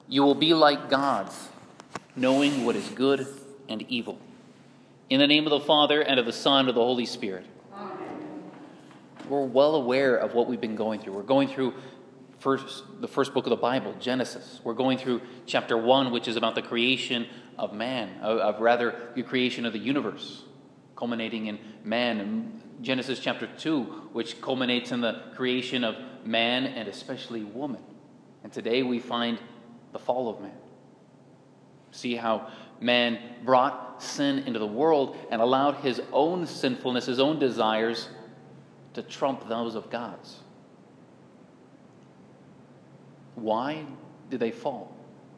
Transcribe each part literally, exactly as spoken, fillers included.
You will be like gods, knowing what is good and evil. In the name of the Father, and of the Son, and of the Holy Spirit. Amen. We're well aware of what we've been going through. We're going through first, the first book of the Bible, Genesis. We're going through chapter one, which is about the creation of man, of, of rather the creation of the universe, culminating in man. And Genesis chapter two, which culminates in the creation of man and especially woman. And today we find the fall of man. See how man brought sin into the world and allowed his own sinfulness, his own desires, to trump those of God's. Why did they fall?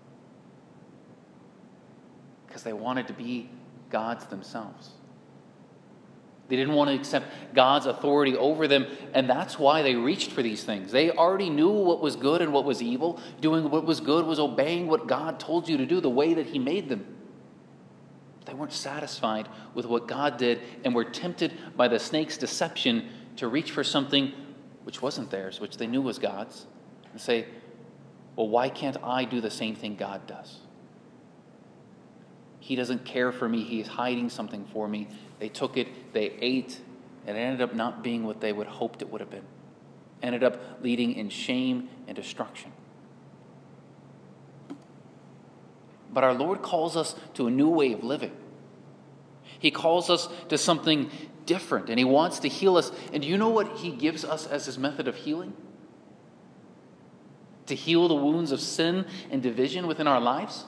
Because they wanted to be gods themselves. They didn't want to accept God's authority over them, and that's why they reached for these things. They already knew what was good and what was evil. Doing what was good was obeying what God told you to do, the way that He made them. They weren't satisfied with what God did and were tempted by the snake's deception to reach for something which wasn't theirs, which they knew was God's, and say, well, why can't I do the same thing God does? He doesn't care for me. He's hiding something for me. They took it, they ate, and it ended up not being what they would have hoped it would have been. Ended up leading in shame and destruction. But our Lord calls us to a new way of living. He calls us to something different, and He wants to heal us. And do you know what He gives us as His method of healing? To heal the wounds of sin and division within our lives?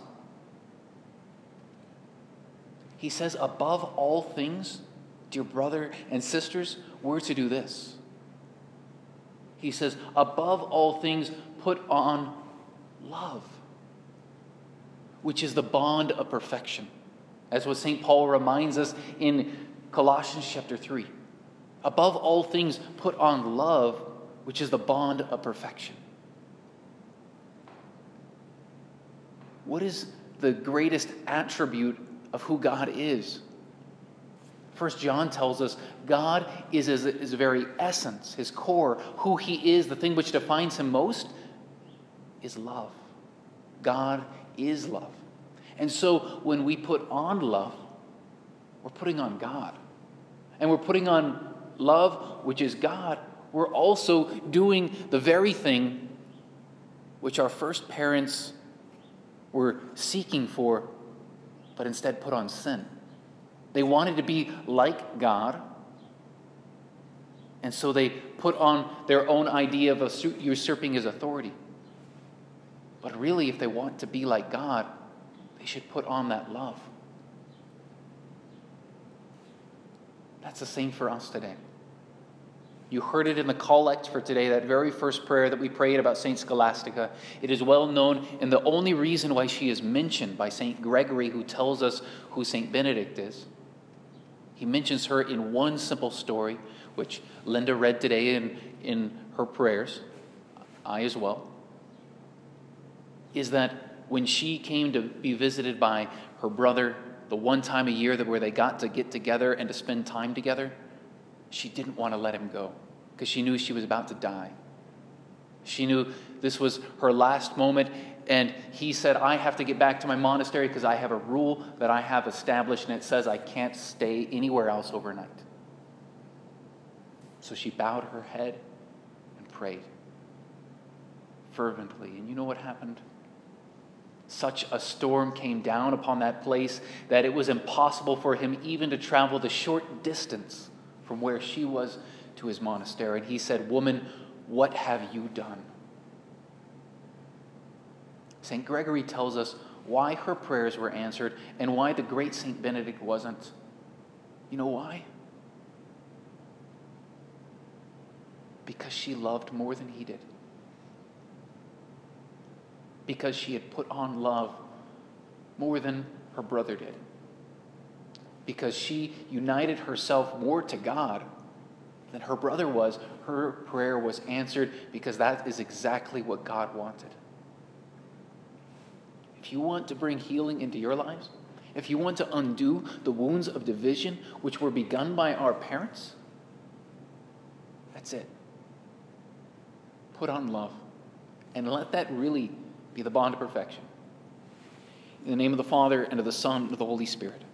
He says, above all things, dear brother and sisters, we're to do this. He says, above all things, put on love, which is the bond of perfection. As what Saint Paul reminds us in Colossians chapter three. Above all things, put on love, which is the bond of perfection. What is the greatest attribute of who God is? First John tells us God is his, his very essence, His core, who He is, the thing which defines Him most is love. God is love. And so when we put on love, we're putting on God. And we're putting on love, which is God. We're also doing the very thing which our first parents were seeking for, but instead put on sin. They wanted to be like God, and so they put on their own idea of usurping His authority. But really, if they want to be like God, they should put on that love. That's the same for us today. You heard it in the collect for today, that very first prayer that we prayed about Saint Scholastica. It is well known, and the only reason why she is mentioned by Saint Gregory, who tells us who Saint Benedict is. He mentions her in one simple story, which Linda read today in, in her prayers, I as well, is that when she came to be visited by her brother, the one time a year that where they got to get together and to spend time together, she didn't want to let him go because she knew she was about to die. She knew this was her last moment, and he said, I have to get back to my monastery because I have a rule that I have established, and it says I can't stay anywhere else overnight. So she bowed her head and prayed fervently. And you know what happened? Such a storm came down upon that place that it was impossible for him even to travel the short distance from where she was to his monastery. And he said, woman, what have you done? Saint Gregory tells us why her prayers were answered and why the great Saint Benedict wasn't. You know why? Because she loved more than he did. Because she had put on love more than her brother did. Because she united herself more to God than her brother was. Her prayer was answered because that is exactly what God wanted. If you want to bring healing into your lives, if you want to undo the wounds of division which were begun by our parents, that's it. Put on love and let that really be be the bond of perfection. In the name of the Father, and of the Son, and of the Holy Spirit.